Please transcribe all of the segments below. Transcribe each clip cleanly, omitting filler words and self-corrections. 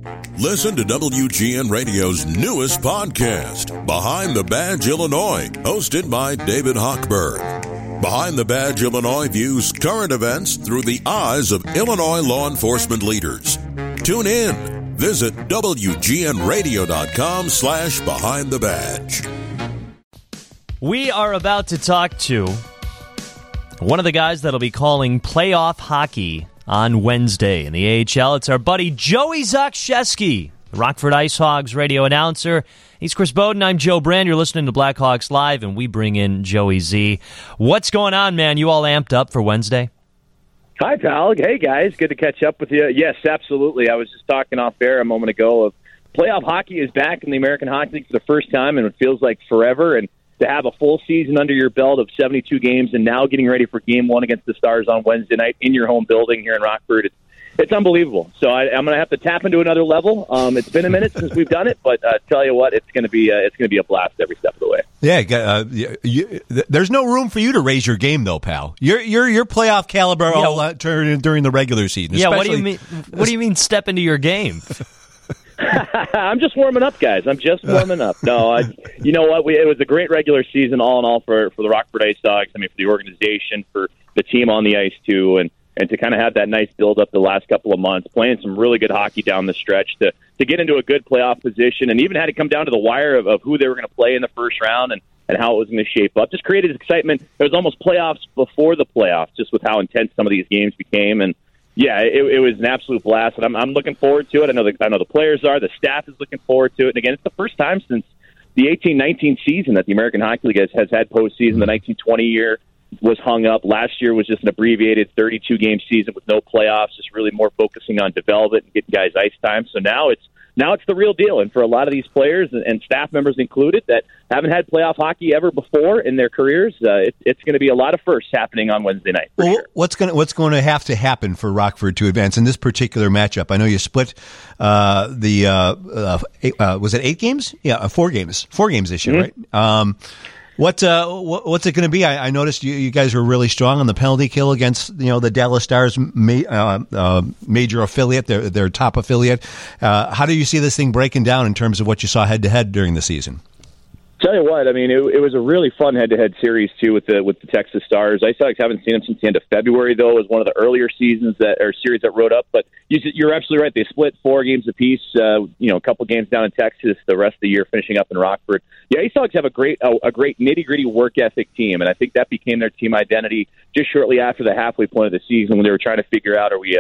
Listen to WGN Radio's newest podcast, Behind the Badge Illinois, hosted by David Hochberg. Behind the Badge Illinois views current events through the eyes of Illinois law enforcement leaders. Tune in. Visit WGNRadio.com/Behind the Badge. We are about to talk to one of the guys that'll be calling playoff hockey on Wednesday in the AHL. It's our buddy Joey Zachshesky, the Rockford Ice Hogs radio announcer. He's Chris Bowden. I'm Joe Brand. You're listening to Blackhawks Live, and we bring in Joey Z. What's going on, man? You all amped up for Wednesday? Hi, pal. Hey, guys. Good to catch up with you. Yes, absolutely. I was just talking off air a moment ago of playoff hockey is back in the American Hockey League for the first time, and it feels like forever. And to have a full season under your belt of 72 games and now getting ready for Game 1 against the Stars on Wednesday night in your home building here in Rockford, it's unbelievable. So I'm going to have to tap into another level. It's been a minute since we've done it, but tell you what, it's going to be a blast every step of the way. Yeah, there's no room for you to raise your game, though, pal. You're playoff caliber during the regular season. Yeah, what do you mean? What do you mean? Step into your game? I'm just warming up, guys. I'm just warming up. No, you know what? It was a great regular season, all in all, for the Rockford Ice Dogs. I mean, for the organization, for the team on the ice too, and to kind of have that nice build up the last couple of months, playing some really good hockey down the stretch to get into a good playoff position, and even had to come down to the wire of who they were going to play in the first round and how it was going to shape up. Just created excitement. It was almost playoffs before the playoffs, just with how intense some of these games became. And yeah, it was an absolute blast, and I'm looking forward to it. I know the players are. The staff is looking forward to it. And again, it's the first time since the 18-19 season that the American Hockey League has had postseason. The 19-20 year was hung up. Last year was just an abbreviated 32-game season with no playoffs, just really more focusing on development and getting guys ice time. So now it's the real deal. And for a lot of these players and staff members included that haven't had playoff hockey ever before in their careers, it's going to be a lot of firsts happening on Wednesday night. Well, sure. What's going to have to happen for Rockford to advance in this particular matchup? I know you split was it 8 games? Yeah, 4 games. 4 games this year, right? What's it going to be? I noticed you guys were really strong on the penalty kill against the Dallas Stars major affiliate, their top affiliate. How do you see this thing breaking down in terms of what you saw head to head during the season? Tell you what, I mean, it was a really fun head-to-head series too with the Texas Stars. Ice Hogs haven't seen them since the end of February, though. It was one of the earlier series that rode up. But you're absolutely right. They split 4 games apiece. A couple games down in Texas, the rest of the year finishing up in Rockford. Yeah, Ice Hogs have a great nitty-gritty work ethic team, and I think that became their team identity just shortly after the halfway point of the season when they were trying to figure out are we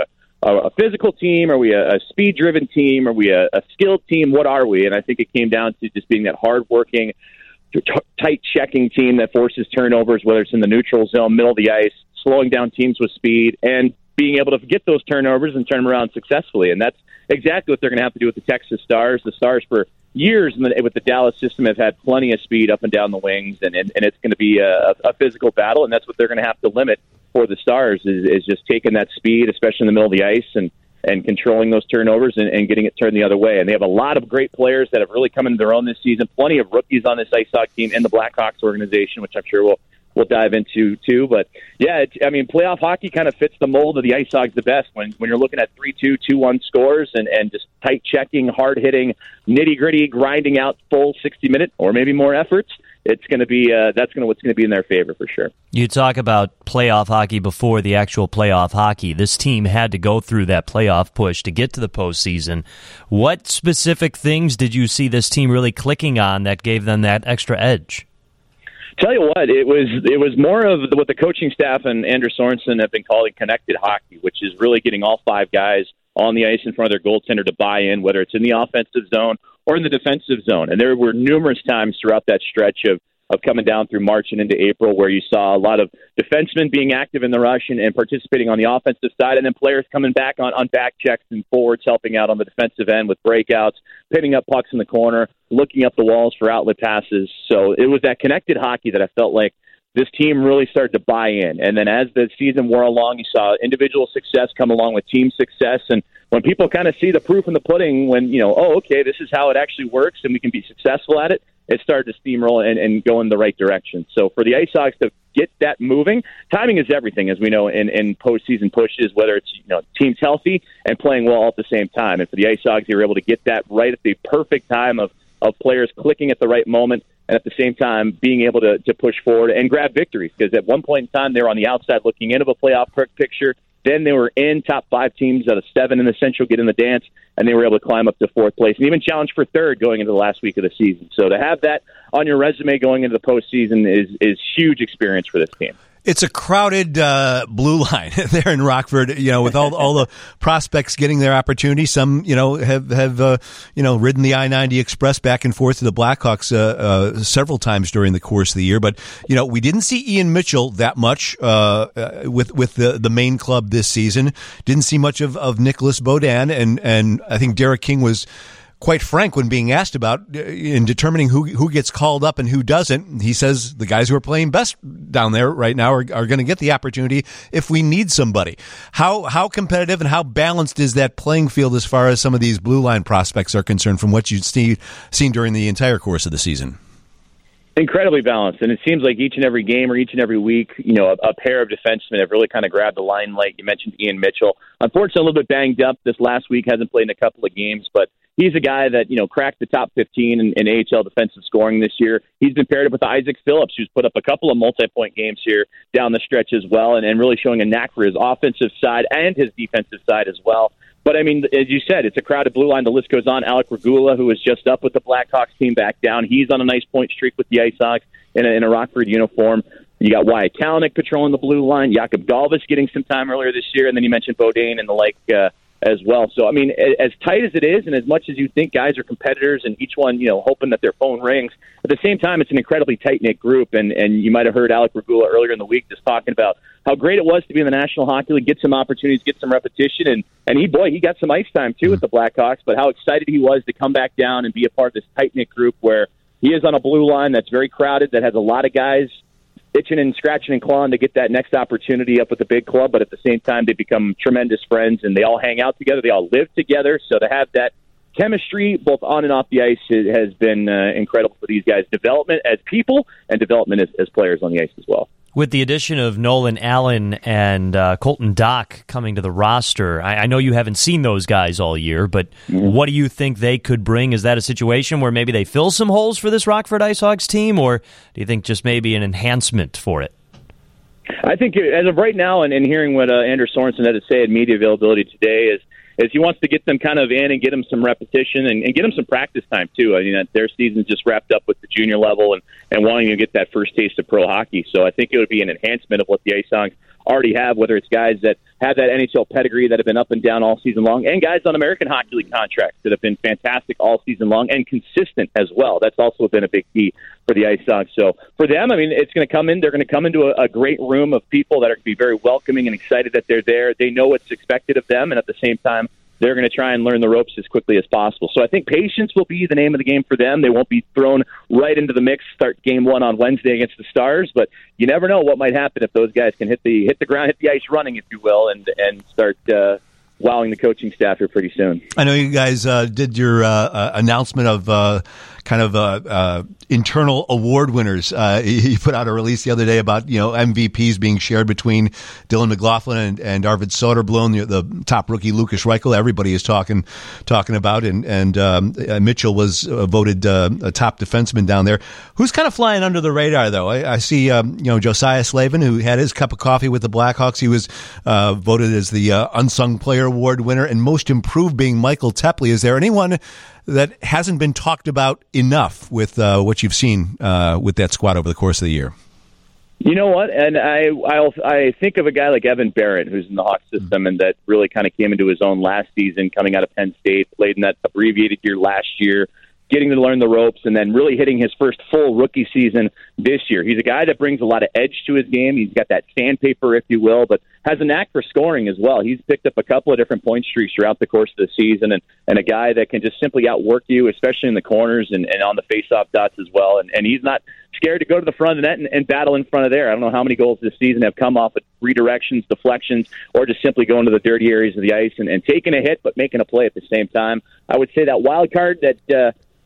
a physical team? Are we a speed-driven team? Are we a skilled team? What are we? And I think it came down to just being that hard-working, tight-checking team that forces turnovers, whether it's in the neutral zone, middle of the ice, slowing down teams with speed, and being able to get those turnovers and turn them around successfully. And that's exactly what they're going to have to do with the Texas Stars. The Stars, for years with the Dallas system, have had plenty of speed up and down the wings, and it's going to be a physical battle, and that's what they're going to have to limit for the Stars is just taking that speed, especially in the middle of the ice, and controlling those turnovers and getting it turned the other way. And they have a lot of great players that have really come into their own this season. Plenty of rookies on this Ice Hog team and the Blackhawks organization, which I'm sure we'll dive into too. But yeah, playoff hockey kind of fits the mold of the Ice Hogs the best when you're looking at 3-2, 2-1 scores and just tight checking, hard hitting, nitty gritty, grinding out full 60-minute or maybe more efforts. It's going to be what's going to be in their favor for sure. You talk about playoff hockey before the actual playoff hockey. This team had to go through that playoff push to get to the postseason. What specific things did you see this team really clicking on that gave them that extra edge? Tell you what, it was more of what the coaching staff and Andrew Sorensen have been calling connected hockey, which is really getting all 5 guys on the ice in front of their goaltender to buy in, whether it's in the offensive zone or in the defensive zone. And there were numerous times throughout that stretch of coming down through March and into April where you saw a lot of defensemen being active in the rush and participating on the offensive side, and then players coming back on back checks and forwards helping out on the defensive end with breakouts, pinning up pucks in the corner, looking up the walls for outlet passes. So it was that connected hockey that I felt like this team really started to buy in. And then as the season wore along, you saw individual success come along with team success. And when people kind of see the proof in the pudding, when, okay, this is how it actually works and we can be successful at it, it started to steamroll and go in the right direction. So for the Ice Hogs to get that moving, timing is everything, as we know in postseason pushes, whether it's teams healthy and playing well at the same time. And for the Ice Hogs, they were able to get that right at the perfect time of players clicking at the right moment, and at the same time being able to push forward and grab victories. Because at one point in time, they were on the outside looking into a playoff picture. Then they were in top 5 teams out of 7 in the Central, get in the dance, and they were able to climb up to 4th place and even challenge for 3rd going into the last week of the season. So to have that on your resume going into the postseason is huge experience for this team. It's a crowded blue line there in Rockford, with all the prospects getting their opportunity. Some, have ridden the I-90 Express back and forth to the Blackhawks several times during the course of the year. But, we didn't see Ian Mitchell that much with the main club this season. Didn't see much of Nicholas Beaudin, and I think Derek King was quite frank when being asked about in determining who gets called up and who doesn't. He says the guys who are playing best down there right now are going to get the opportunity if we need somebody. How competitive and how balanced is that playing field as far as some of these blue line prospects are concerned from what you've seen during the entire course of the season? Incredibly balanced, and it seems like each and every game or each and every week, a pair of defensemen have really kind of grabbed the limelight. You mentioned Ian Mitchell. Unfortunately, a little bit banged up this last week, hasn't played in a couple of games, but he's a guy that, cracked the top 15 in AHL defensive scoring this year. He's been paired up with Isaac Phillips, who's put up a couple of multi-point games here down the stretch as well, and really showing a knack for his offensive side and his defensive side as well. But, I mean, as you said, it's a crowded blue line. The list goes on. Alec Regula, who was just up with the Blackhawks team, back down. He's on a nice point streak with the Ice Hogs in a Rockford uniform. You got Wyatt Kalanick patrolling the blue line. Jakob Galvis getting some time earlier this year. And then you mentioned Beaudin and the like as well. So, I mean, as tight as it is and as much as you think guys are competitors and each one, hoping that their phone rings, at the same time, it's an incredibly tight-knit group. And you might have heard Alec Regula earlier in the week just talking about how great it was to be in the National Hockey League, get some opportunities, get some repetition. And he got some ice time, too, with the Blackhawks. But how excited he was to come back down and be a part of this tight-knit group where he is on a blue line that's very crowded, that has a lot of guys itching and scratching and clawing to get that next opportunity up with the big club, but at the same time, they become tremendous friends, and they all hang out together. They all live together, so to have that chemistry, both on and off the ice, has been incredible for these guys' development as people and development as players on the ice as well. With the addition of Nolan Allen and Colton Dock coming to the roster, I know you haven't seen those guys all year, but what do you think they could bring? Is that a situation where maybe they fill some holes for this Rockford Ice Hogs team, or do you think just maybe an enhancement for it? I think as of right now, and hearing what Andrew Sorensen had to say at media availability today, is he wants to get them kind of in and get them some repetition and get them some practice time, too. I mean, their season's just wrapped up with the junior level and wanting to get that first taste of pro hockey. So I think it would be an enhancement of what the Ice Hogs already have, whether it's guys that have that NHL pedigree that have been up and down all season long, and guys on American Hockey League contracts that have been fantastic all season long and consistent as well. That's also been a big key for the Ice Hogs. So for them, I mean, it's going to come in. They're going to come into a great room of people that are going to be very welcoming and excited that they're there. They know what's expected of them, and at the same time, they're going to try and learn the ropes as quickly as possible. So I think patience will be the name of the game for them. They won't be thrown right into the mix, start game one on Wednesday against the Stars, but you never know what might happen if those guys can hit the ground, hit the ice running, if you will, and start wowing the coaching staff here pretty soon. I know you guys did your announcement of internal award winners. You put out a release the other day about MVPs being shared between Dylan McLaughlin and Arvid Soderblom, the top rookie Lucas Reichel. Everybody is talking about, and Mitchell was voted a top defenseman down there. Who's kind of flying under the radar though? I see Josiah Slavin, who had his cup of coffee with the Blackhawks. He was voted as the unsung player award winner, and most improved being Michael Tepley. Is there anyone that hasn't been talked about enough with what you've seen with that squad over the course of the year? You know what? And I think of a guy like Evan Barrett, who's in the Hawks system and that really kind of came into his own last season, coming out of Penn State, played in that abbreviated year last year, getting to learn the ropes, and then really hitting his first full rookie season this year. He's a guy that brings a lot of edge to his game. He's got that sandpaper, if you will, but has a knack for scoring as well. He's picked up a couple of different point streaks throughout the course of the season, and a guy that can just simply outwork you, especially in the corners and on the face-off dots as well. And he's not scared to go to the front of the net and battle in front of there. I don't know how many goals this season have come off of redirections, deflections, or just simply going to the dirty areas of the ice and taking a hit but making a play at the same time. I would say that wild card that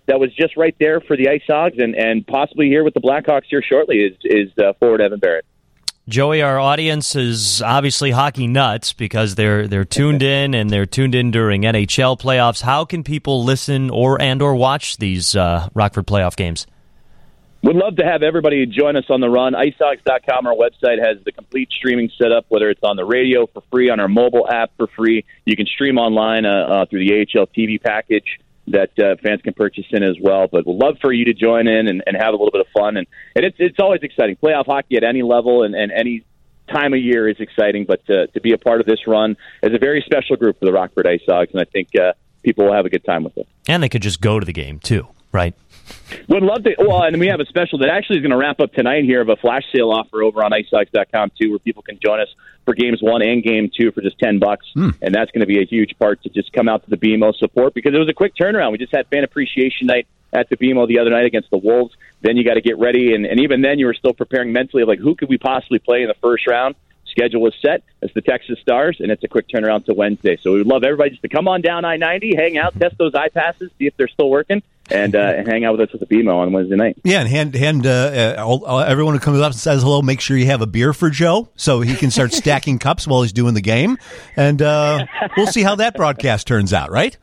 that was just right there for the Ice Hogs and possibly here with the Blackhawks here shortly is forward Evan Barrett. Joey, our audience is obviously hockey nuts because they're tuned in and they're tuned in during NHL playoffs. How can people listen or watch these Rockford playoff games? We'd love to have everybody join us on the run. IceHogs.com, our website, has the complete streaming setup, whether it's on the radio for free, on our mobile app for free. You can stream online through the AHL TV package that fans can purchase in as well. But we'd love for you to join in and have a little bit of fun. And it's always exciting. Playoff hockey at any level and any time of year is exciting. But to be a part of this run is a very special group for the Rockford Ice Hogs, and I think people will have a good time with it. And they could just go to the game, too, right? Would love to. Well, and we have a special that actually is going to wrap up tonight here of a flash sale offer over on IceHogs.com, too, where people can join us for Games 1 and Game 2 for just $10. And that's going to be a huge part to just come out to the BMO support because it was a quick turnaround. We just had fan appreciation night at the BMO the other night against the Wolves. Then you got to get ready, and even then you were still preparing mentally of, like, who could we possibly play in the first round? Schedule was set. It's the Texas Stars, and it's a quick turnaround to Wednesday. So we would love everybody just to come on down I-90, hang out, test those iPasses, see if they're still working, and hang out with us at the BMO on Wednesday night. Yeah, and hand everyone who comes up and says hello, make sure you have a beer for Joe so he can start stacking cups while he's doing the game. And we'll see how that broadcast turns out, right?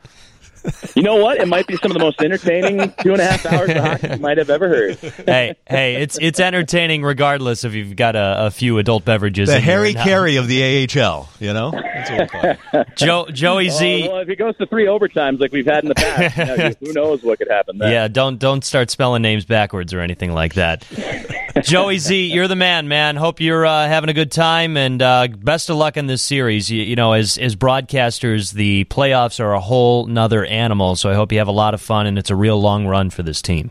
You know what? It might be some of the most entertaining 2.5 hours of hockey you might have ever heard. Hey, it's entertaining regardless if you've got a few adult beverages. The Harry Carey of the AHL, you know? That's what we call it. Joey Z. Well, if it goes to 3 overtimes like we've had in the past, who knows what could happen then. Yeah, don't start spelling names backwards or anything like that. Joey Z, you're the man. Hope you're having a good time, and best of luck in this series. You know, as broadcasters, the playoffs are a whole nother animal, so I hope you have a lot of fun, and it's a real long run for this team.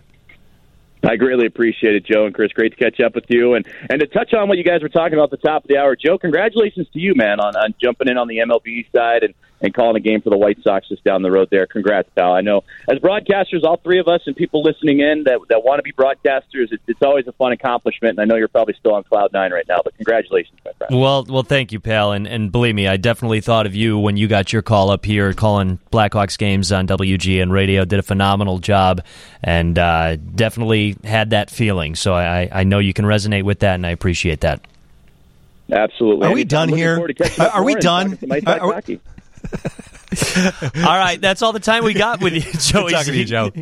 I greatly appreciate it, Joe and Chris. Great to catch up with you. And to touch on what you guys were talking about at the top of the hour, Joe, congratulations to you, man, on jumping in on the MLB side and calling a game for the White Sox just down the road there. Congrats, pal. I know as broadcasters, all three of us and people listening in that want to be broadcasters, it's always a fun accomplishment, and I know you're probably still on Cloud 9 right now, but congratulations, my friend. Well, thank you, pal, and believe me, I definitely thought of you when you got your call up here calling Blackhawks games on WGN Radio. Did a phenomenal job, and definitely had that feeling, so I know you can resonate with that, and I appreciate that. Absolutely. Are we done here? Are we done? All right, that's all the time we got with you, Joey talking Z. to you, Joe.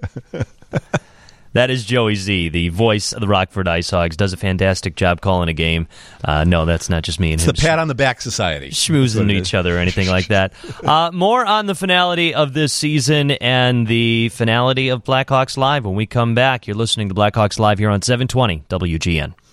That is Joey Z, the voice of the Rockford Ice Hogs. Does a fantastic job calling a game. No, that's not just me and him. It's the pat on the back society. Schmoozing each other or anything like that. More on the finality of this season and the finality of Blackhawks Live when we come back. You're listening to Blackhawks Live here on 720 WGN.